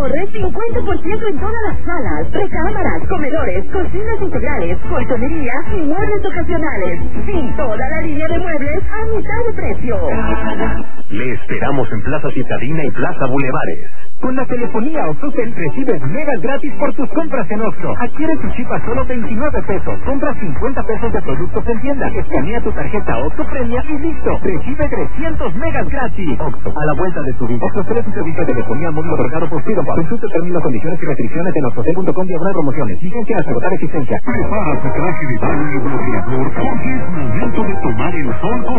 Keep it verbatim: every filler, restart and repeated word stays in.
ahorre cincuenta por ciento en todas las salas, recámaras, comedores, cocinas integrales, colchonería y muebles ocasionales. Sí, toda la línea de muebles a mitad de precio. Le esperamos en Plaza Citadina y Plaza Bulevares. Con la telefonía Oxxo-Tel recibes megas gratis por tus compras en Oxxo. Adquiere tu chip a solo veintinueve pesos. Compra cincuenta pesos de productos en tienda. Escanea tu tarjeta Oxxo Premia y listo. Recibe trescientos megas gratis. Oxxo, a la vuelta de tu vida. Oxxo ofrece un servicio de telefonía móvil otorgado por Fido. Consulta términos, condiciones y restricciones en oxxo punto com diagonal promociones. Vigencia hasta agotar existencia. Prepara tu traje de baño y bloqueador porque es momento de tomar el sol con